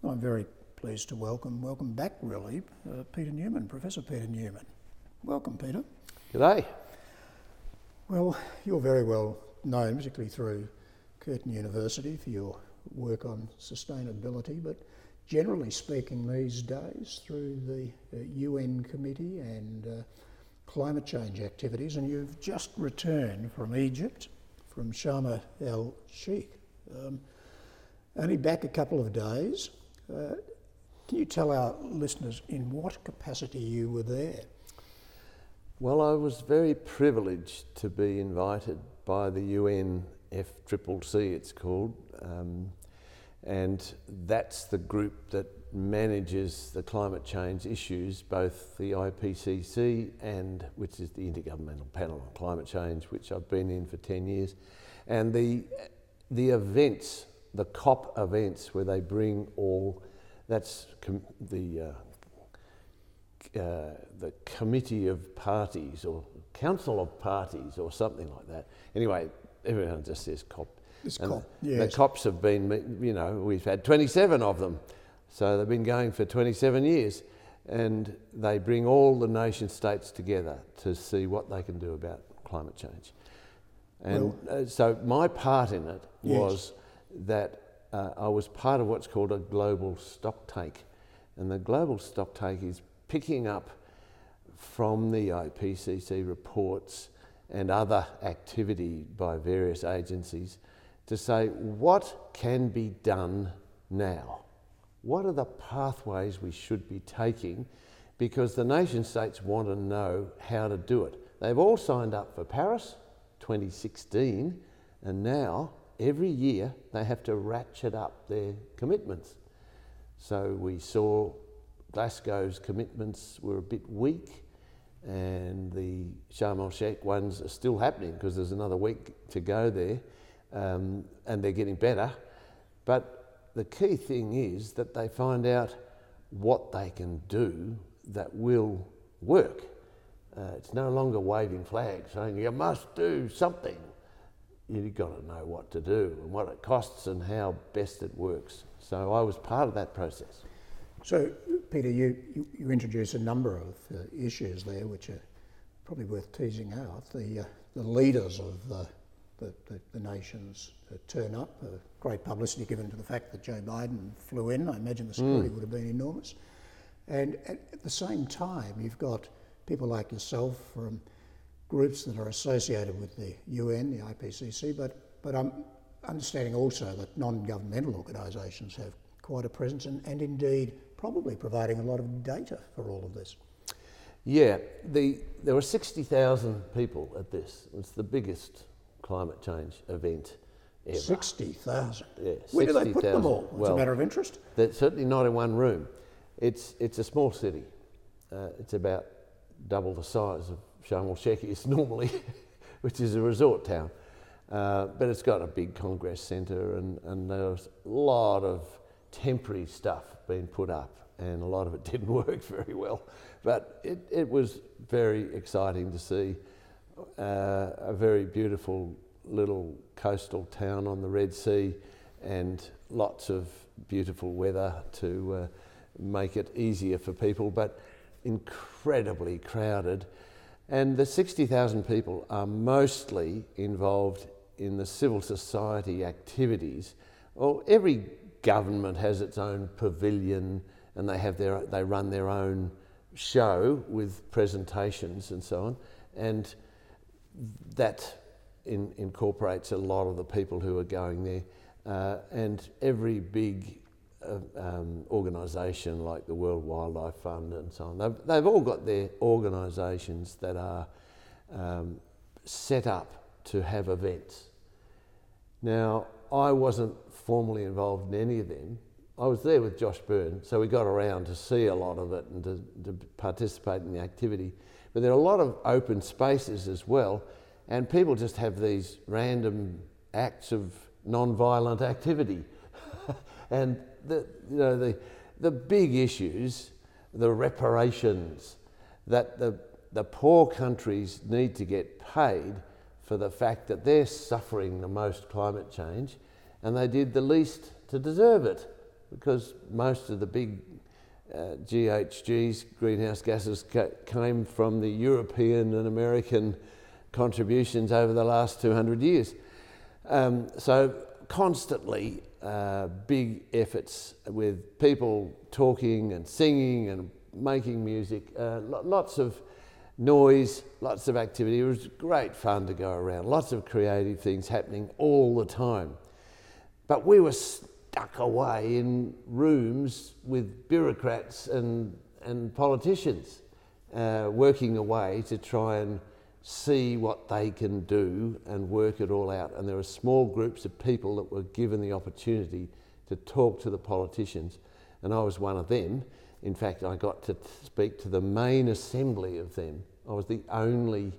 I'm very pleased to welcome back really, Peter Newman, Professor Peter Newman. Welcome, Peter. G'day. Well, you're very well known, particularly through Curtin University, for your work on sustainability, but generally speaking these days through the UN Committee and climate change activities, and you've just returned from Egypt, from Sharm el-Sheikh. Only back a couple of days. Can you tell our listeners in what capacity you were there? Well, I was very privileged to be invited by the UNFCCC, it's called, and that's the group that manages the climate change issues, both the IPCC and which is the Intergovernmental Panel on Climate Change, which I've been in for 10 years, and the events, the COP events, where they bring all, that's the Committee of Parties or Council of Parties or something like that. Anyway, everyone just says COP. It's and COP, yes. The COPs have been, we've had 27 of them. So they've been going for 27 years, and they bring all the nation states together to see what they can do about climate change. And so my part in it was that I was part of what's called a global stocktake. And the global stocktake is picking up from the IPCC reports and other activity by various agencies to say what can be done now. What are the pathways we should be taking? Because the nation states want to know how to do it. They've all signed up for Paris 2016, and now every year they have to ratchet up their commitments. So we saw Glasgow's commitments were a bit weak, and the Sharm el-Sheikh ones are still happening because there's another week to go there, and they're getting better. But the key thing is that they find out what they can do that will work. It's no longer waving flags saying you must do something. You've got to know what to do and what it costs and how best it works. So I was part of that process. So, Peter, you introduce a number of issues there which are probably worth teasing out. The leaders of the nations turn up, great publicity given to the fact that Joe Biden flew in. I imagine the security would have been enormous. And at the same time, you've got people like yourself from groups that are associated with the UN, the IPCC, but I'm understanding also that non-governmental organisations have quite a presence and indeed probably providing a lot of data for all of this. Yeah, there were 60,000 people at this. It's the biggest climate change event ever. 60,000? Yeah, Where do they put them all? It's a matter of interest? They're certainly not in one room. It's a small city. It's about double the size of Sharm el-Sheikh is normally, which is a resort town. But it's got a big congress centre and there's a lot of temporary stuff being put up, and a lot of it didn't work very well. But it was very exciting to see a very beautiful little coastal town on the Red Sea and lots of beautiful weather to make it easier for people, but incredibly crowded. And the 60,000 people are mostly involved in the civil society activities. Well, every government has its own pavilion, and they run their own show with presentations and so on, and that incorporates a lot of the people who are going there. And every big organisation like the World Wildlife Fund and so on, they've all got their organisations that are set up to have events. Now, I wasn't formally involved in any of them. I was there with Josh Byrne, so we got around to see a lot of it and to participate in the activity. But there are a lot of open spaces as well, and people just have these random acts of non-violent activity. And the big issues, the reparations, that the poor countries need to get paid for the fact that they're suffering the most climate change, and they did the least to deserve it. because most of the big GHGs, greenhouse gases, came from the European and American contributions over the last 200 years. So constantly big efforts with people talking and singing and making music, lots of noise, lots of activity. It was great fun to go around, lots of creative things happening all the time. But we were stuck away in rooms with bureaucrats and politicians working away to try and see what they can do and work it all out. And there were small groups of people that were given the opportunity to talk to the politicians, and I was one of them. In fact, I got to speak to the main assembly of them. I was the only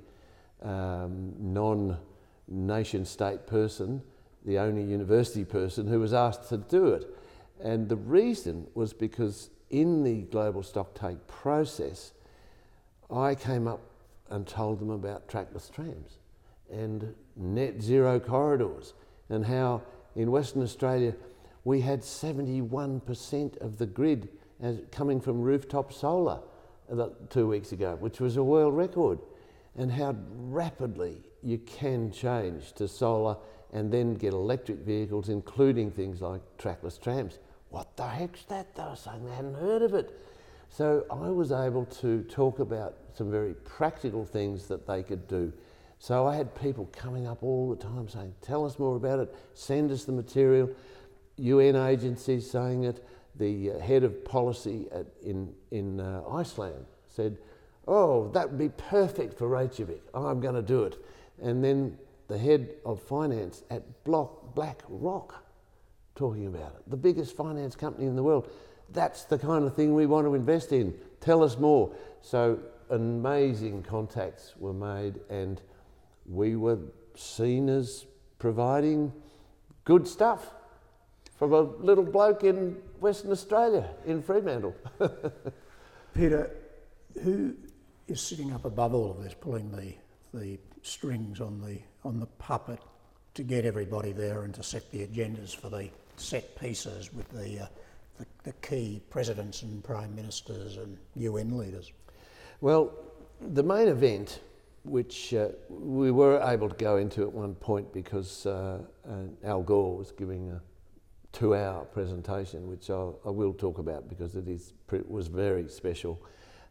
non-nation state person, the only university person who was asked to do it. And the reason was because in the global stocktake process, I came up and told them about trackless trams and net zero corridors, and how in Western Australia we had 71% of the grid coming from rooftop solar 2 weeks ago, which was a world record, and how rapidly you can change to solar and then get electric vehicles, including things like trackless trams. What the heck's that? They were saying they hadn't heard of it. So I was able to talk about some very practical things that they could do. So I had people coming up all the time saying, tell us more about it, send us the material. UN agencies saying it. The head of policy in Iceland said, oh, that would be perfect for Reykjavik. I'm going to do it. And then the head of finance at BlackRock talking about it, the biggest finance company in the world. That's the kind of thing we want to invest in. Tell us more. So amazing contacts were made, and we were seen as providing good stuff from a little bloke in Western Australia, in Fremantle. Peter, who is sitting up above all of this, pulling the strings on the puppet to get everybody there and to set the agendas for the set pieces with the key presidents and prime ministers and UN leaders? Well, the main event, which we were able to go into at one point because Al Gore was giving a 2-hour presentation, which I will talk about because it was very special.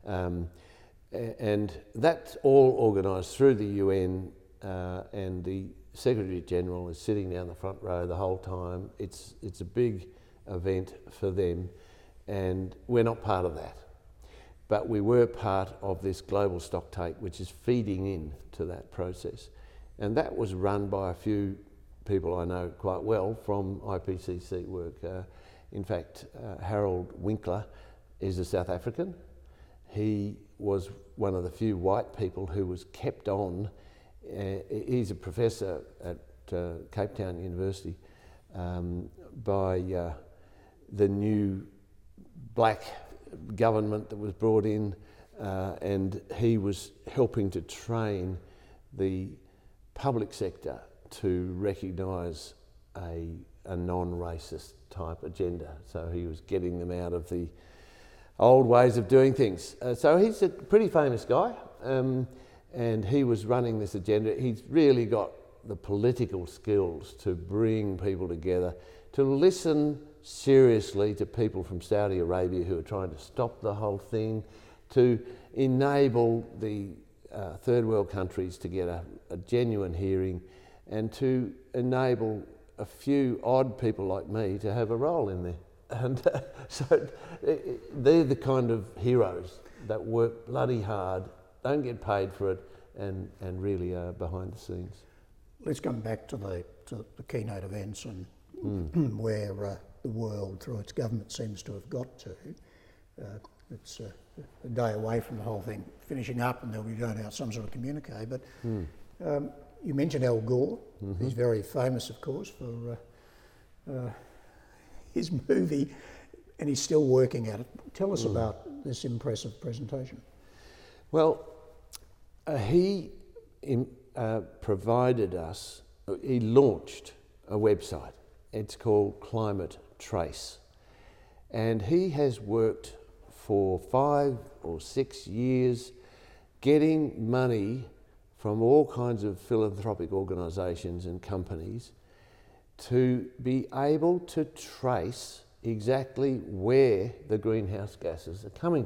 And that's all organised through the UN, and the Secretary General is sitting down the front row the whole time. It's a big event for them, and we're not part of that. But we were part of this global stocktake, which is feeding in to that process. And that was run by a few people I know quite well from IPCC work. In fact, Harold Winkler is a South African. He was one of the few white people who was kept on. He's a professor at Cape Town University by the new black government that was brought in, and he was helping to train the public sector to recognise a non-racist type agenda. So he was getting them out of the old ways of doing things. So he's a pretty famous guy, and he was running this agenda. He's really got the political skills to bring people together, to listen seriously to people from Saudi Arabia who are trying to stop the whole thing, to enable the third world countries to get a genuine hearing, and to enable a few odd people like me to have a role in there. And so they're the kind of heroes that work bloody hard, don't get paid for it, and really are behind the scenes. Let's come back to the keynote events and where the world, through its government, seems to have got to. It's a day away from the whole thing finishing up, and they'll be going out some sort of communique. But you mentioned Al Gore. He's very famous, of course, for his movie, and he's still working at it. Tell us about this impressive presentation. Well, he provided us, he launched a website. It's called Climate Trace. And he has worked for 5 or 6 years getting money from all kinds of philanthropic organisations and companies to be able to trace exactly where the greenhouse gases are coming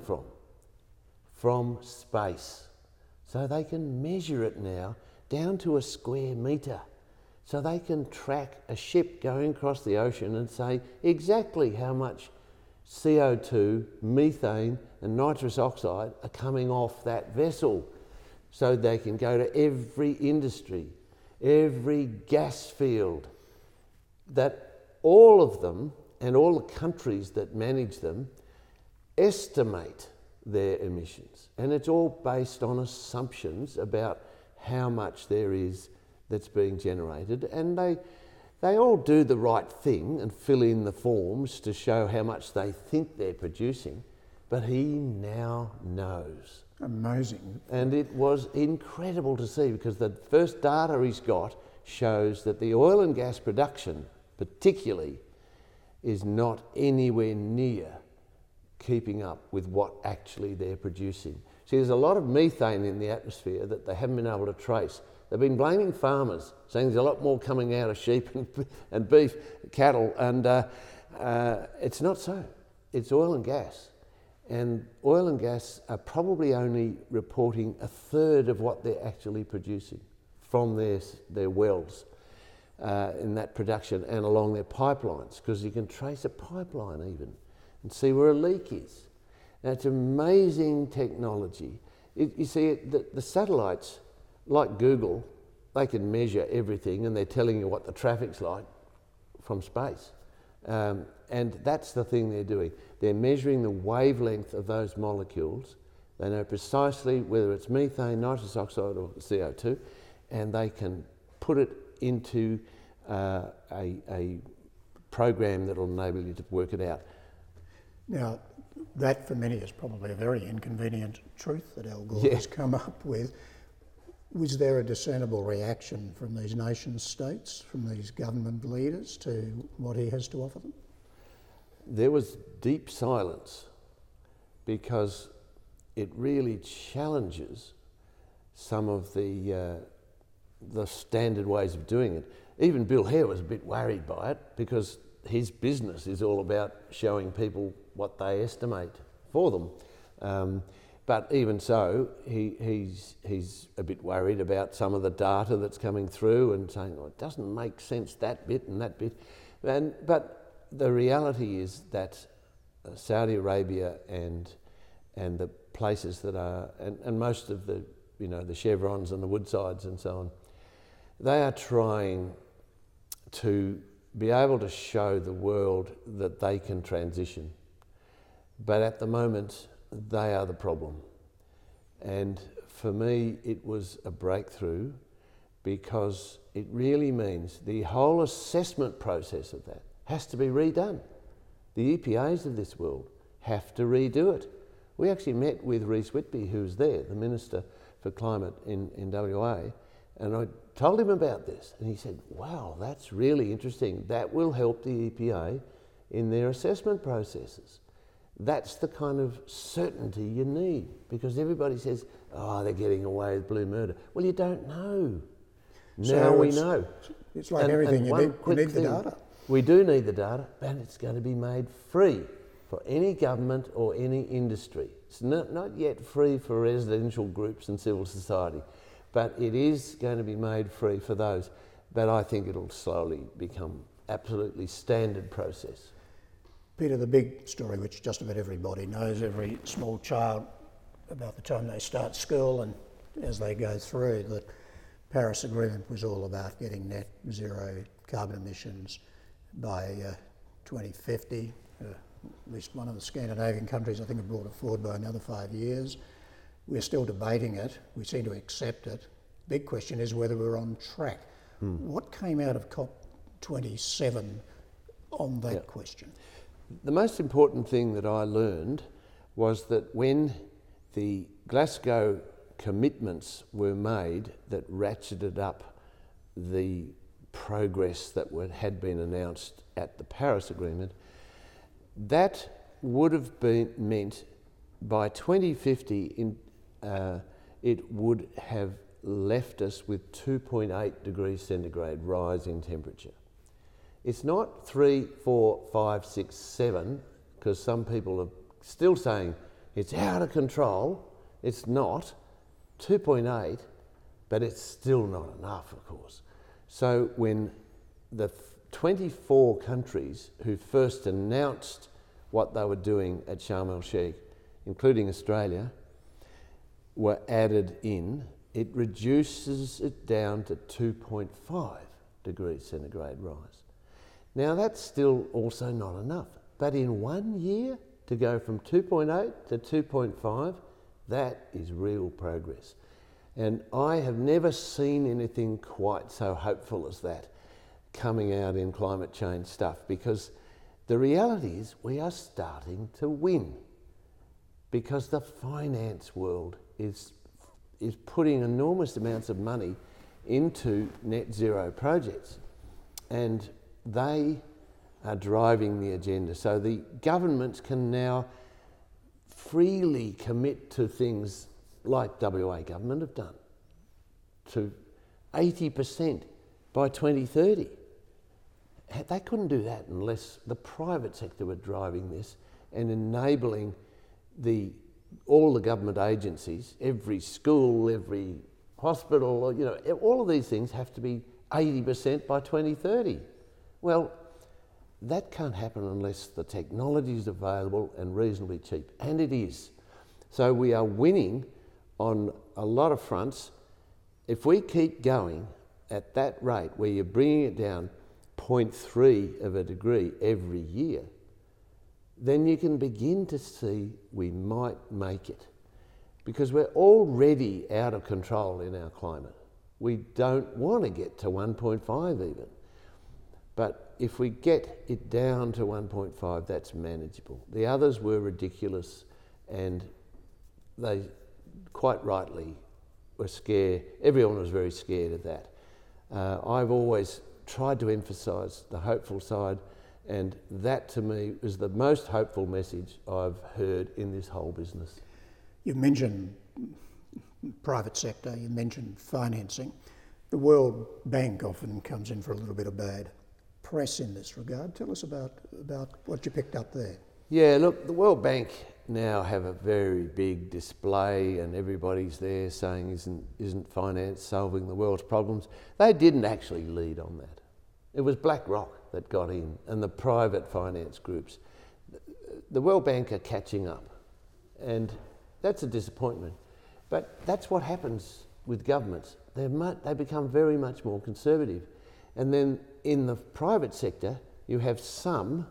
from space. So they can measure it now down to a square metre. So they can track a ship going across the ocean and say exactly how much CO2, methane and nitrous oxide are coming off that vessel. So they can go to every industry, every gas field, that all of them and all the countries that manage them estimate their emissions. And it's all based on assumptions about how much there is that's being generated, and they all do the right thing and fill in the forms to show how much they think they're producing, but he now knows. Amazing. And it was incredible to see, because the first data he's got shows that the oil and gas production particularly is not anywhere near keeping up with what actually they're producing. See, there's a lot of methane in the atmosphere that they haven't been able to trace. They've been blaming farmers, saying there's a lot more coming out of sheep and beef, cattle, and it's not so. It's oil and gas. And oil and gas are probably only reporting a third of what they're actually producing from their wells in that production and along their pipelines, because you can trace a pipeline even and see where a leak is. Now, it's amazing technology. You see, the satellites, like Google, they can measure everything, and they're telling you what the traffic's like from space. And that's the thing they're doing. They're measuring the wavelength of those molecules. They know precisely whether it's methane, nitrous oxide or CO2, and they can put it into a program that will enable you to work it out. Now, that for many is probably a very inconvenient truth that Al Gore has come up with. Was there a discernible reaction from these nation states, from these government leaders, to what he has to offer them? There was deep silence, because it really challenges some of the standard ways of doing it. Even Bill Hare was a bit worried by it, because his business is all about showing people what they estimate for them. But even so, he's a bit worried about some of the data that's coming through and saying, oh, it doesn't make sense, that bit and that bit. But the reality is that Saudi Arabia and the places that are, and most of the Chevrons and the Woodsides and so on, they are trying to be able to show the world that they can transition. But at the moment, they are the problem. And for me, it was a breakthrough, because it really means the whole assessment process of that has to be redone. The EPAs of this world have to redo it. We actually met with Rhys Whitby, who was there, the Minister for Climate in WA, and I told him about this, and he said, wow, that's really interesting. That will help the EPA in their assessment processes. That's the kind of certainty you need, because everybody says, oh, they're getting away with blue murder. Well, you don't know. Now we know. It's like everything, you need the data. We do need the data, but it's going to be made free for any government or any industry. It's not yet free for residential groups and civil society, but it is going to be made free for those. But I think it'll slowly become absolutely standard process. Peter, the big story which just about everybody knows, every small child, about the time they start school and as they go through, the Paris Agreement was all about getting net zero carbon emissions by 2050. At least one of the Scandinavian countries, I think, have brought it forward by another 5 years. We're still debating it. We seem to accept it. Big question is whether we're on track. What came out of COP27 on that question? The most important thing that I learned was that when the Glasgow commitments were made that ratcheted up the progress that had been announced at the Paris Agreement, that would have been meant by 2050 it would have left us with 2.8 degrees centigrade rise in temperature. It's not 3, 4, 5, 6, 7, because some people are still saying it's out of control. It's not. 2.8, but it's still not enough, of course. So when the 24 countries who first announced what they were doing at Sharm el-Sheikh, including Australia, were added in, it reduces it down to 2.5 degrees centigrade rise. Now that's still also not enough, but in 1 year to go from 2.8 to 2.5, that is real progress. And I have never seen anything quite so hopeful as that coming out in climate change stuff, because the reality is we are starting to win, because the finance world is putting enormous amounts of money into net zero projects, and they are driving the agenda. So the governments can now freely commit to things like WA government have done, to 80% by 2030. They couldn't do that unless the private sector were driving this and enabling all the government agencies, every school, every hospital, all of these things have to be 80% by 2030. Well, that can't happen unless the technology is available and reasonably cheap, and it is. So we are winning on a lot of fronts. If we keep going at that rate, where you're bringing it down 0.3 of a degree every year, then you can begin to see we might make it. Because we're already out of control in our climate. We don't want to get to 1.5 even. But if we get it down to 1.5, that's manageable. The others were ridiculous, and they quite rightly were scared. Everyone was very scared of that. I've always tried to emphasise the hopeful side, and that to me is the most hopeful message I've heard in this whole business. You mentioned private sector, you mentioned financing. The World Bank often comes in for a little bit of bad press in this regard. Tell us about what you picked up there. Yeah, look, the World Bank now have a very big display, and everybody's there saying isn't finance solving the world's problems. They didn't actually lead on that. It was BlackRock that got in, and the private finance groups. The World Bank are catching up, and that's a disappointment. But that's what happens with governments. They become very much more conservative. And then in the private sector, you have some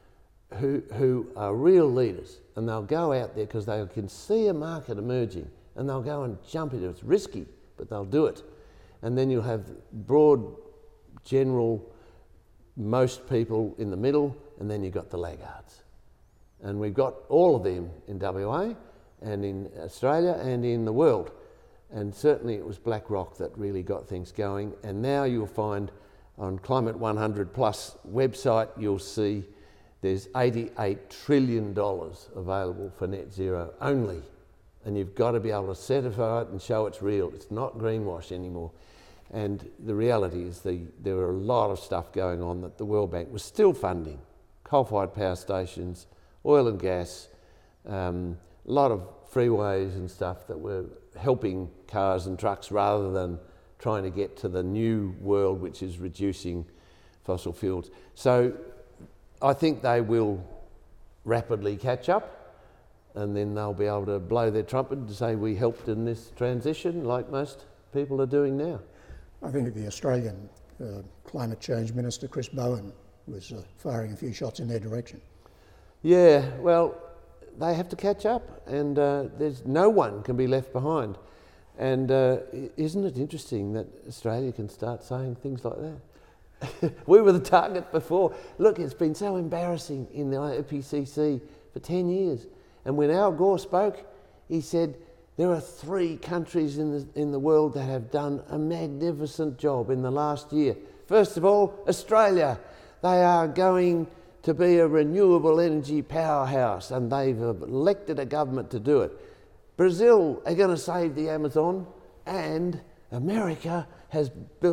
who are real leaders, and they'll go out there because they can see a market emerging, and they'll go and jump into it. It's risky, but they'll do it. And then you'll have broad, general, most people in the middle, and then you've got the laggards. And we've got all of them in WA and in Australia and in the world. And certainly it was BlackRock that really got things going. And now you'll find on Climate 100 Plus website, you'll see there's $88 trillion available for net zero only. And you've got to be able to certify it and show it's real. It's not greenwash anymore. And the reality is there were a lot of stuff going on that the World Bank was still funding. Coal-fired power stations, oil and gas, a lot of freeways and stuff that were helping cars and trucks rather than trying to get to the new world, which is reducing fossil fuels. So I think they will rapidly catch up, and then they'll be able to blow their trumpet and say we helped in this transition like most people are doing now. I think the Australian Climate Change Minister, Chris Bowen, was firing a few shots in their direction. Yeah, well, they have to catch up, and there's no one can be left behind. And isn't it interesting that Australia can start saying things like that? We were the target before. Look, it's been so embarrassing in the IPCC for 10 years. And when Al Gore spoke, he said, there are 3 countries in the world that have done a magnificent job in the last year. First of all, Australia. They are going to be a renewable energy powerhouse, and they've elected a government to do it. Brazil are going to save the Amazon, and America has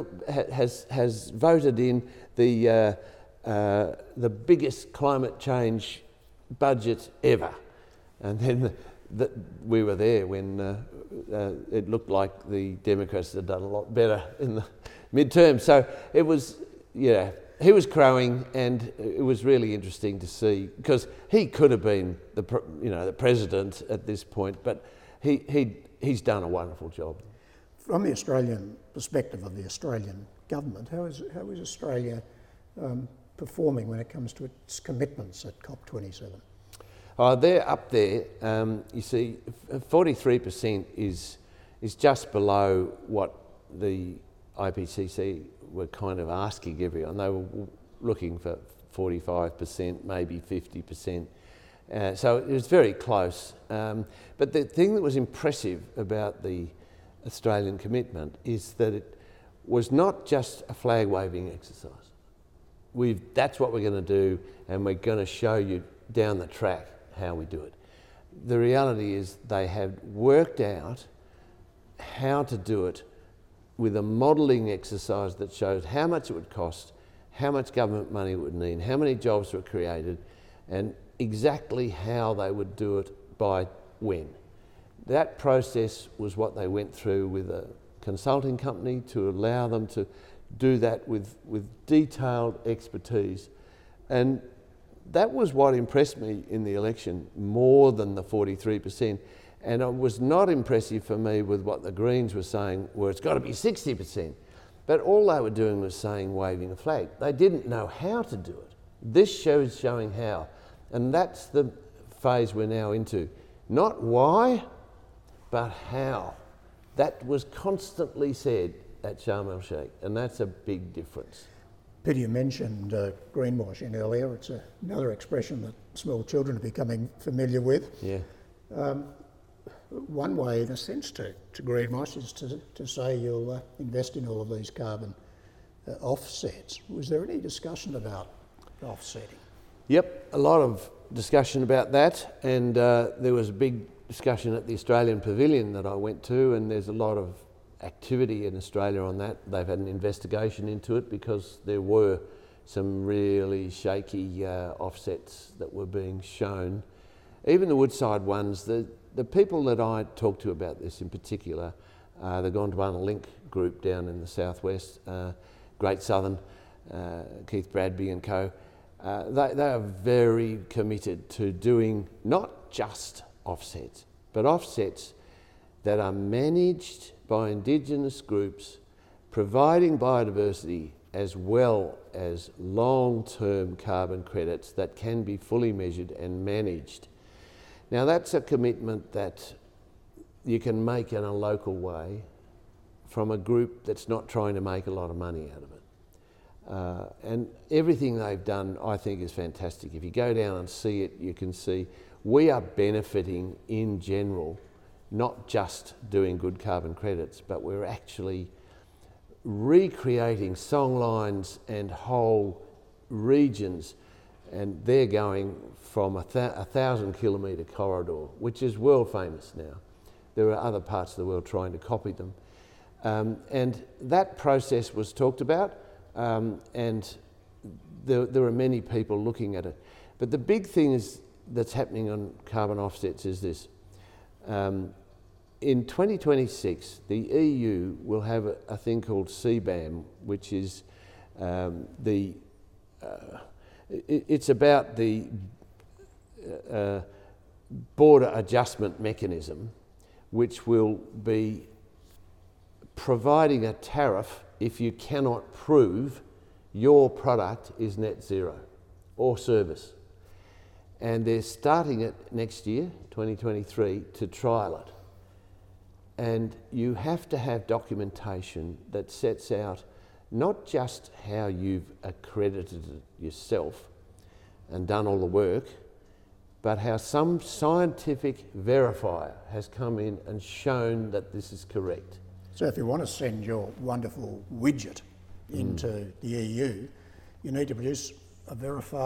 voted in the biggest climate change budget ever. And then we were there when it looked like the Democrats had done a lot better in the midterm. So it was, yeah, he was crowing, and it was really interesting to see, because he could have been the president at this point, but he's done a wonderful job. From the Australian perspective of the Australian government, how is Australia performing when it comes to its commitments at COP27? They're up there. You see, 43% is just below what the IPCC were kind of asking everyone. They were looking for 45%, maybe 50%. So it was very close. But the thing that was impressive about the Australian commitment is that it was not just a flag-waving exercise. That's what we're going to do, and we're going to show you down the track how we do it. The reality is they have worked out how to do it with a modelling exercise that shows how much it would cost, how much government money it would need, how many jobs were created, and exactly how they would do it by when. That process was what they went through with a consulting company to allow them to do that with detailed expertise. And that was what impressed me in the election more than the 43%. And it was not impressive for me with what the Greens were saying, where it's got to be 60%. But all they were doing was saying, waving a flag. They didn't know how to do it. This show's showing how. And that's the phase we're now into. Not why, but how. That was constantly said at Sharm el-Sheikh, and that's a big difference. Peter, you mentioned greenwashing earlier. It's another expression that small children are becoming familiar with. Yeah. One way, in a sense, to greenwash is to say you'll invest in all of these carbon offsets. Was there any discussion about offsetting? Yep, a lot of discussion about that, and there was a big discussion at the Australian Pavilion that I went to, and there's a lot of activity in Australia on that. They've had an investigation into it because there were some really shaky offsets that were being shown. Even the Woodside ones, the people that I talked to about this in particular, the Gondwana Link group down in the southwest, Great Southern, Keith Bradby and co, they are very committed to doing not just offsets, but offsets that are managed by Indigenous groups, providing biodiversity as well as long-term carbon credits that can be fully measured and managed. Now that's a commitment that you can make in a local way from a group that's not trying to make a lot of money out of it. And everything they've done, I think, is fantastic. If you go down and see it, you can see we are benefiting in general, not just doing good carbon credits, but we're actually recreating songlines and whole regions, and they're going from a 1,000-kilometre corridor, which is world famous now. There are other parts of the world trying to copy them. And that process was talked about, and there are many people looking at it. But the big thing that's happening on carbon offsets is this. In 2026, the EU will have a thing called CBAM, which is it's about the border adjustment mechanism, which will be providing a tariff if you cannot prove your product is net zero or service. And they're starting it next year, 2023, to trial it. And you have to have documentation that sets out not just how you've accredited it yourself and done all the work, but how some scientific verifier has come in and shown that this is correct. So if you want to send your wonderful widget into the EU, you need to produce a verified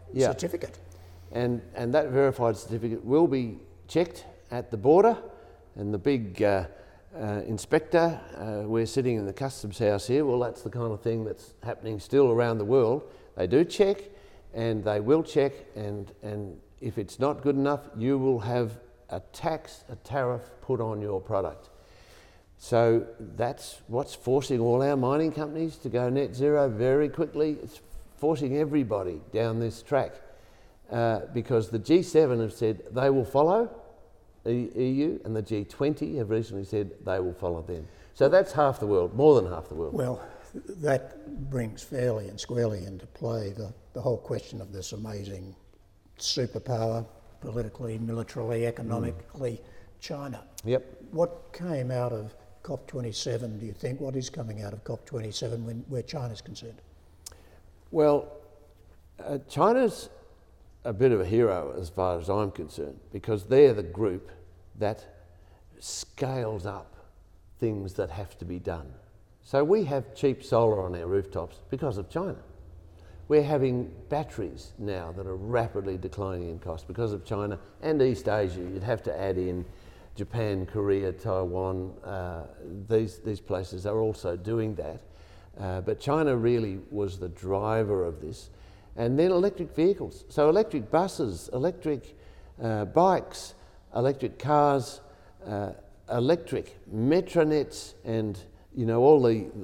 Yeah. certificate. And that verified certificate will be checked at the border, and the big inspector, we're sitting in the customs house here, well, that's the kind of thing that's happening still around the world. They do check, and they will check, and if it's not good enough, you will have a tariff put on your product. So that's what's forcing all our mining companies to go net zero very quickly. It's forcing everybody down this track because the G7 have said they will follow EU, and the G20 have recently said they will follow them. So that's half the world, more than half the world. Well, that brings fairly and squarely into play the whole question of this amazing superpower, politically, militarily, economically, China. Yep. What came out of COP27, do you think? What is coming out of COP27 where China's concerned? Well, China's a bit of a hero as far as I'm concerned, because they're the group that scales up things that have to be done. So we have cheap solar on our rooftops because of China. We're having batteries now that are rapidly declining in cost because of China and East Asia. You'd have to add in Japan, Korea, Taiwan. These places are also doing that. But China really was the driver of this. And then electric vehicles. So electric buses, electric bikes, electric cars, electric metronets, and all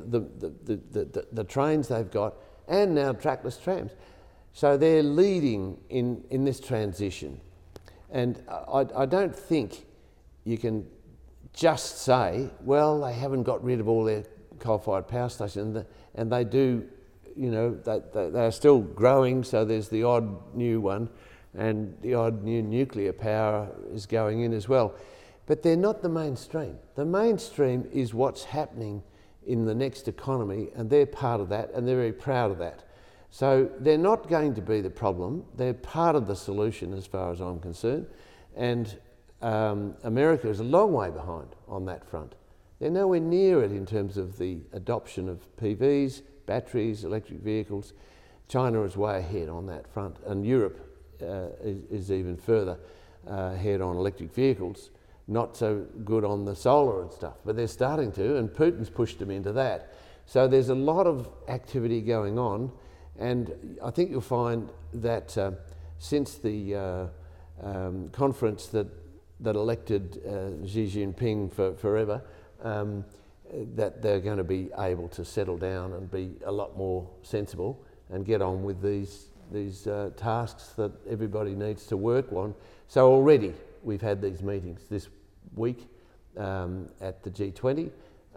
the trains they've got, and now trackless trams. So they're leading in this transition. And I don't think you can just say, well, they haven't got rid of all their coal-fired power stations, and they do, they are still growing, so there's the odd new one, and the odd new nuclear power is going in as well. But they're not the mainstream. The mainstream is what's happening in the next economy, and they're part of that, and they're very proud of that. So they're not going to be the problem. They're part of the solution as far as I'm concerned. And America is a long way behind on that front. They're nowhere near it in terms of the adoption of PVs, batteries, electric vehicles. China is way ahead on that front, and Europe is even further ahead on electric vehicles. Not so good on the solar and stuff, but they're starting to, and Putin's pushed them into that. So there's a lot of activity going on, and I think you'll find that since the conference that elected Xi Jinping for forever, that they're going to be able to settle down and be a lot more sensible and get on with these tasks that everybody needs to work on. So already we've had these meetings this week at the G20,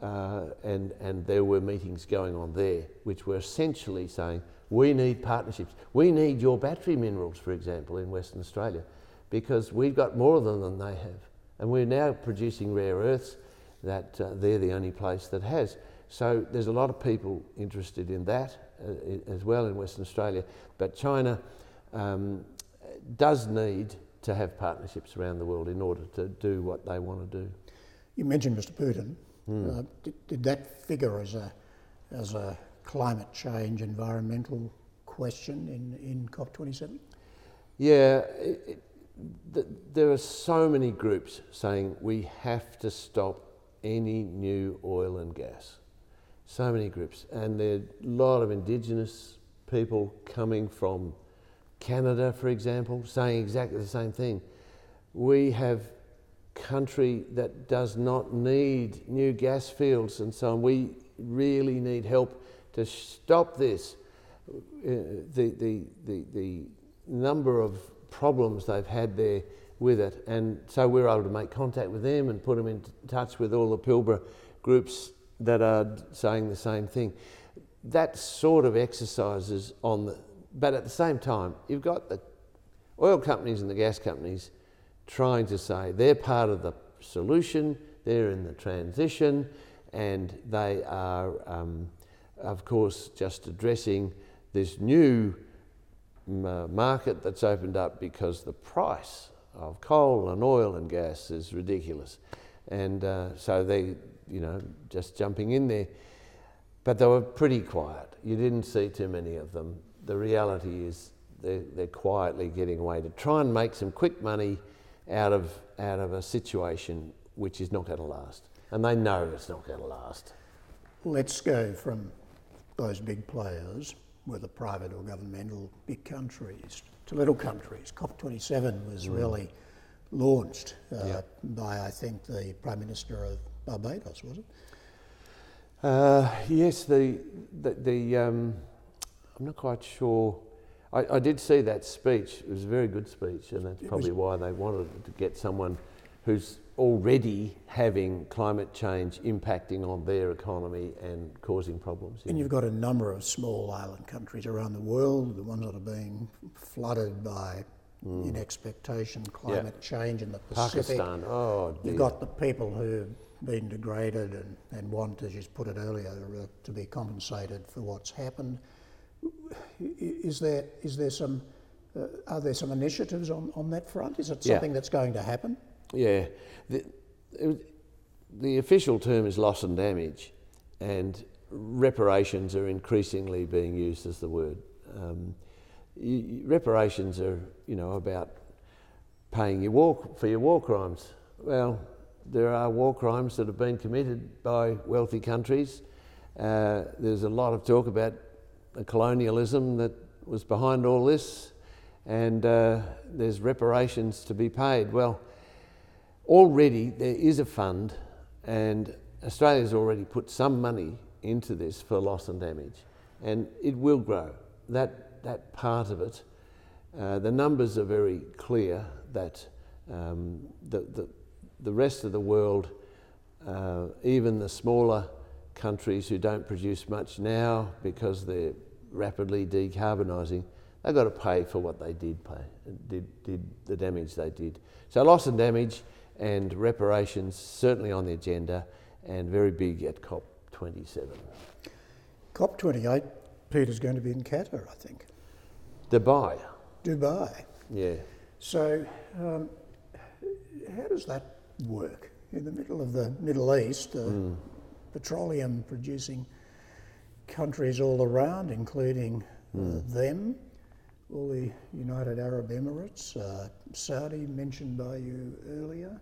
and there were meetings going on there which were essentially saying, we need partnerships. We need your battery minerals, for example, in Western Australia, because we've got more of them than they have. And we're now producing rare earths that they're the only place that has. So there's a lot of people interested in that as well in Western Australia. But China does need to have partnerships around the world in order to do what they want to do. You mentioned Mr. Putin. Did that figure as a climate change, environmental question in COP27? Yeah, there are so many groups saying we have to stop any new oil and gas. So many groups, and there are a lot of Indigenous people coming from Canada, for example, saying exactly the same thing. We have country that does not need new gas fields and so on. We really need help to stop this. The number of problems they've had there with it, and so we're able to make contact with them and put them in touch with all the Pilbara groups that are saying the same thing. That sort of exercises on the, but at the same time, you've got the oil companies and the gas companies trying to say they're part of the solution, they're in the transition, and they are, of course, just addressing this new market that's opened up because the price of coal and oil and gas is ridiculous. And so they, just jumping in there. But they were pretty quiet. You didn't see too many of them. The reality is they're quietly getting away to try and make some quick money out of a situation which is not going to last. And they know it's not going to last. Let's go from those big players, whether private or governmental, big countries, to little countries. COP27 was really launched by, I think, the Prime Minister of Barbados, was it? Yes, I'm not quite sure. I did see that speech. It was a very good speech, and that's probably why they wanted to get someone who's already having climate change impacting on their economy and causing problems. And you've got a number of small island countries around the world, the ones that are being flooded by, in expectation, climate change in the Pacific. Pakistan, oh dear. You've got the people who've been degraded and want, as you put it earlier, to be compensated for what's happened. Is there some? Are there some initiatives on that front? Is it something that's going to happen? Yeah, the official term is loss and damage, and reparations are increasingly being used as the word. Reparations are, about paying for your war crimes. Well, there are war crimes that have been committed by wealthy countries. There's a lot of talk about the colonialism that was behind all this, and there's reparations to be paid. Well, already there is a fund, and Australia's already put some money into this for loss and damage, and it will grow. That part of it, the numbers are very clear that the rest of the world, even the smaller countries who don't produce much now because they're rapidly decarbonising, they've got to pay for what they did the damage they did. So loss and damage and reparations certainly on the agenda, and very big at COP27. COP28, Peter's going to be in Qatar, I think. Dubai. Yeah. So how does that work? In the middle of the Middle East, petroleum producing countries all around, including them, all the United Arab Emirates, Saudi mentioned by you earlier.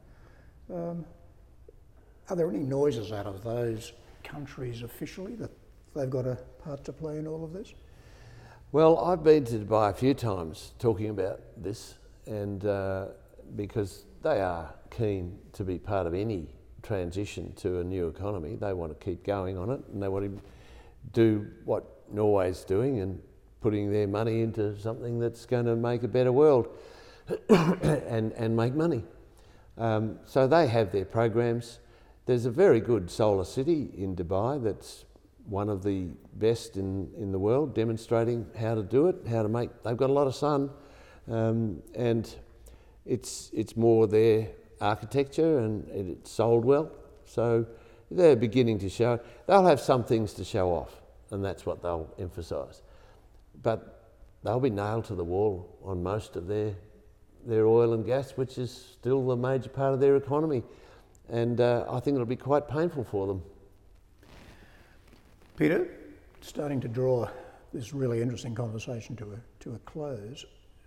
Are there any noises out of those countries officially that they've got a part to play in all of this? Well, I've been to Dubai a few times talking about this, and because they are keen to be part of any transition to a new economy. They want to keep going on it, and they want to do what Norway's doing and putting their money into something that's going to make a better world and make money. So they have their programs. There's a very good solar city in Dubai that's one of the best in the world, demonstrating how to do it, they've got a lot of sun, and it's more their architecture, and it's sold well. So they're beginning to show. They'll have some things to show off, and that's what they'll emphasise. But they'll be nailed to the wall on most of their oil and gas, which is still the major part of their economy. And I think it'll be quite painful for them. Peter, starting to draw this really interesting conversation to a close,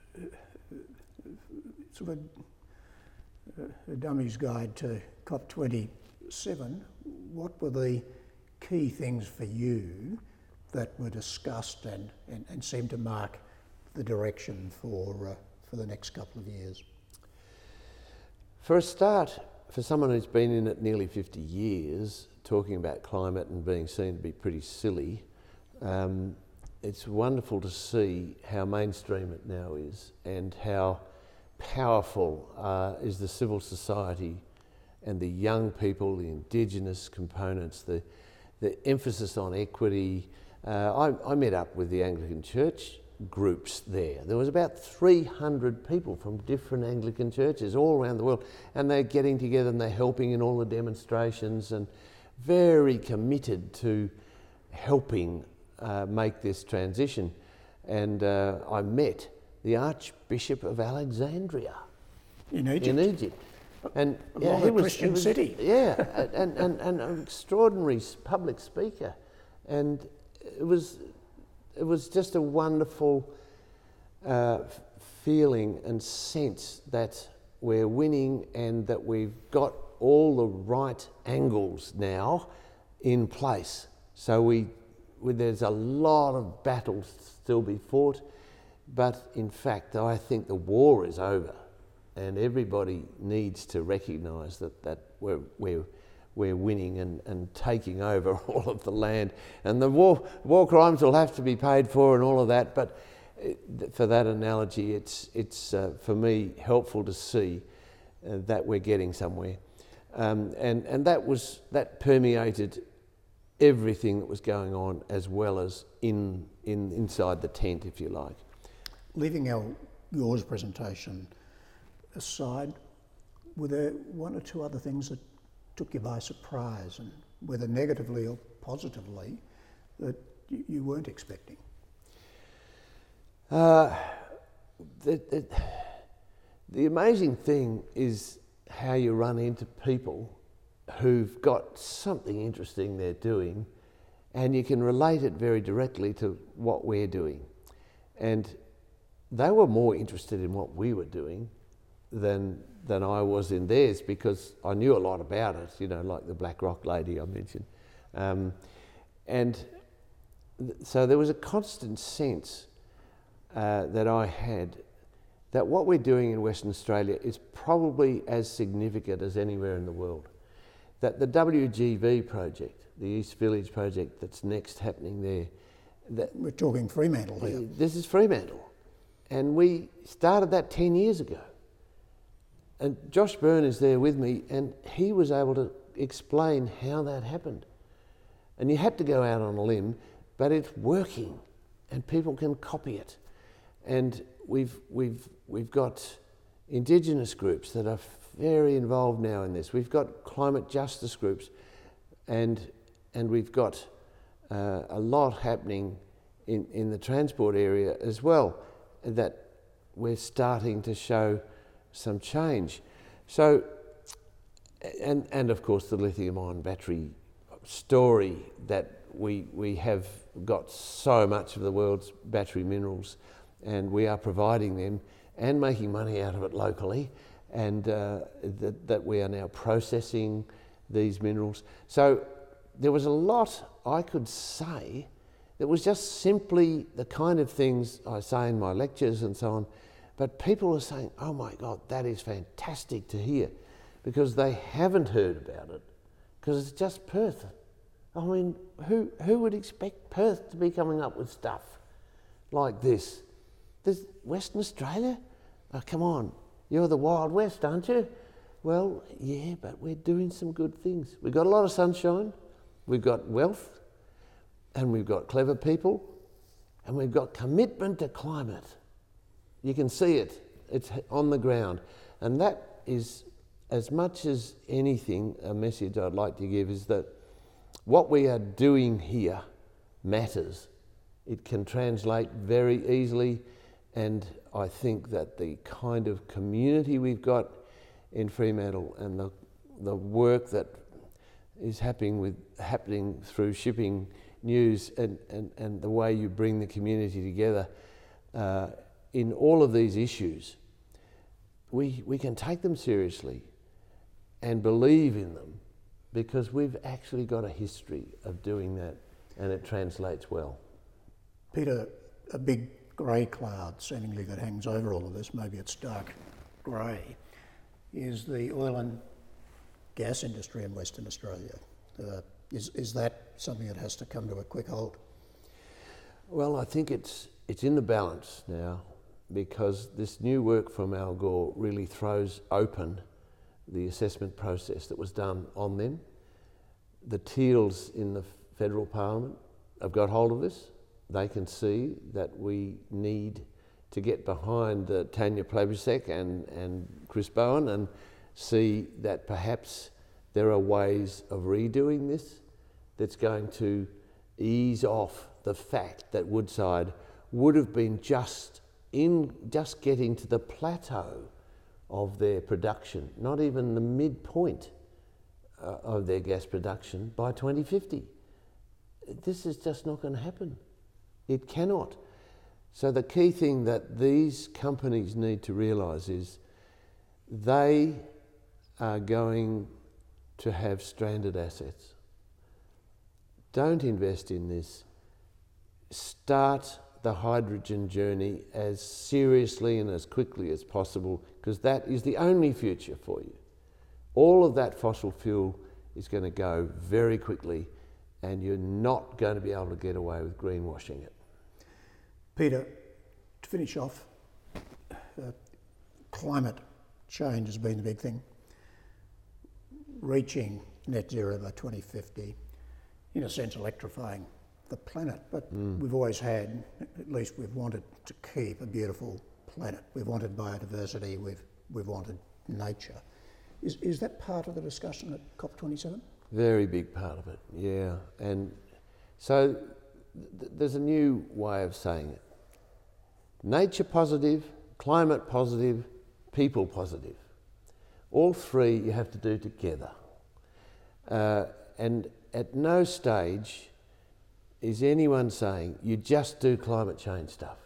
sort of a dummy's guide to COP27, what were the key things for you that were discussed and seemed to mark the direction for the next couple of years? For a start, for someone who's been in it nearly 50 years, talking about climate and being seen to be pretty silly, it's wonderful to see how mainstream it now is, and how powerful is the civil society and the young people, the Indigenous components, the emphasis on equity. I met up with the Anglican Church groups there. There was about 300 people from different Anglican churches all around the world, and they're getting together and they're helping in all the demonstrations, and very committed to helping make this transition. And I met the Archbishop of Alexandria in Egypt. And he was Christian city. Yeah, and an extraordinary public speaker, and it was just a wonderful feeling and sense that we're winning and that we've got all the right angles now in place. So there's a lot of battles still be fought, but in fact I think the war is over, and everybody needs to recognise that we're winning and taking over all of the land, and the war crimes will have to be paid for and all of that. But for that analogy, it's for me helpful to see that we're getting somewhere, and that permeated everything that was going on, as well as inside the tent, if you like. Leaving yours presentation aside, were there one or two other things that took you by surprise, and whether negatively or positively, that you weren't expecting? The amazing thing is how you run into people who've got something interesting they're doing, and you can relate it very directly to what we're doing. And they were more interested in what we were doing than I was in theirs, because I knew a lot about it, you know, like the Black Rock lady I mentioned. So there was a constant sense that I had that what we're doing in Western Australia is probably as significant as anywhere in the world. That the WGV project, the East Village project that's next happening there. We're talking Fremantle here. This is Fremantle. And we started that 10 years ago. And Josh Byrne is there with me, and he was able to explain how that happened. And you had to go out on a limb, but it's working, and people can copy it. And we've got Indigenous groups that are very involved now in this. We've got climate justice groups, and we've got a lot happening in the transport area as well, that we're starting to show some change. So, and of course the lithium-ion battery story, that we have got so much of the world's battery minerals, and we are providing them and making money out of it locally, and that we are now processing these minerals. So there was a lot I could say that was just simply the kind of things I say in my lectures and so on, but people are saying, oh my God, that is fantastic to hear, because they haven't heard about it, because it's just Perth. I mean, who would expect Perth to be coming up with stuff like this? This Western Australia? Oh, come on, you're the Wild West, aren't you? Well, yeah, but we're doing some good things. We've got a lot of sunshine, we've got wealth, and we've got clever people, and we've got commitment to climate. You can see it, it's on the ground. And that is, as much as anything, a message I'd like to give is that what we are doing here matters. It can translate very easily, and I think that the kind of community we've got in Fremantle and the work that is happening through Shipping News and the way you bring the community together in all of these issues, we can take them seriously and believe in them, because we've actually got a history of doing that, and it translates well. Peter, a big grey cloud seemingly that hangs over all of this, maybe it's dark grey, is the oil and gas industry in Western Australia. Is that something that has to come to a quick halt? Well, I think it's in the balance now, because this new work from Al Gore really throws open the assessment process that was done on them. The Teals in the federal parliament have got hold of this. They can see that we need to get behind Tanya Plibersek and Chris Bowen and see that perhaps there are ways of redoing this that's going to ease off the fact that Woodside would have been just getting to the plateau of their production, not even the midpoint of their gas production by 2050. This is just not going to happen. It cannot. So the key thing that these companies need to realise is they are going to have stranded assets. Don't invest in this. Start the hydrogen journey as seriously and as quickly as possible, because that is the only future for you. All of that fossil fuel is going to go very quickly, and you're not going to be able to get away with greenwashing it. Peter, to finish off, climate change has been the big thing. Reaching net zero by 2050, in a sense electrifying the planet, but we've always had, at least we've wanted to keep a beautiful planet. We've wanted biodiversity, we've wanted nature. Is that part of the discussion at COP27? Very big part of it, yeah. And so there's a new way of saying it. Nature positive, climate positive, people positive. All three you have to do together. And at no stage is anyone saying you just do climate change stuff,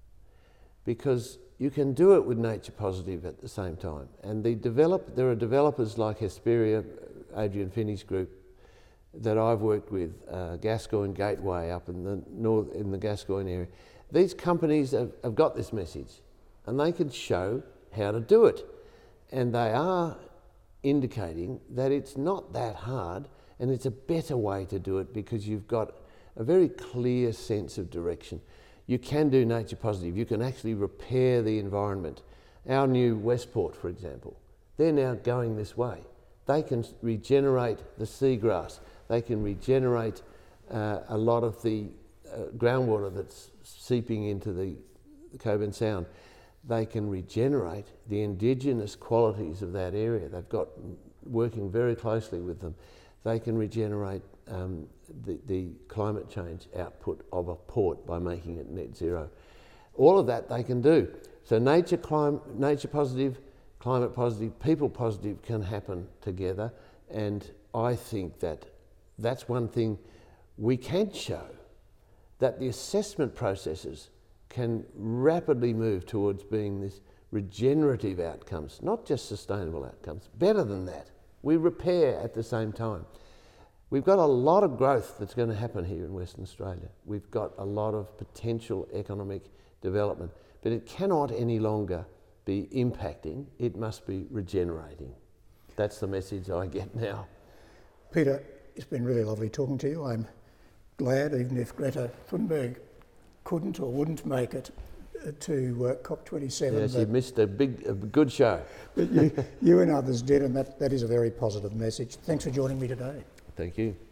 because you can do it with nature positive at the same time. And there are developers like Hesperia, Adrian Finney's group, that I've worked with, Gascoyne Gateway up in the north, in the Gascoyne area. These companies have got this message, and they can show how to do it. And they are indicating that it's not that hard, and it's a better way to do it because you've got a very clear sense of direction. You can do nature positive. You can actually repair the environment. Our new Westport, for example, they're now going this way. They can regenerate the seagrass. They can regenerate a lot of the groundwater that's seeping into the Cockburn Sound. They can regenerate the indigenous qualities of that area. They've got working very closely with them. They can regenerate the climate change output of a port by making it net zero. All of that they can do. So nature positive, climate positive, people positive can happen together, and I think that that's one thing we can show, that the assessment processes can rapidly move towards being this regenerative outcomes, not just sustainable outcomes, better than that. We repair at the same time. We've got a lot of growth that's going to happen here in Western Australia. We've got a lot of potential economic development, but it cannot any longer be impacting, it must be regenerating. That's the message I get now. Peter, it's been really lovely talking to you. I'm glad, even if Greta Thunberg couldn't or wouldn't make it to COP27. Yes, you missed a good show. But you and others did, and that is a very positive message. Thanks for joining me today. Thank you.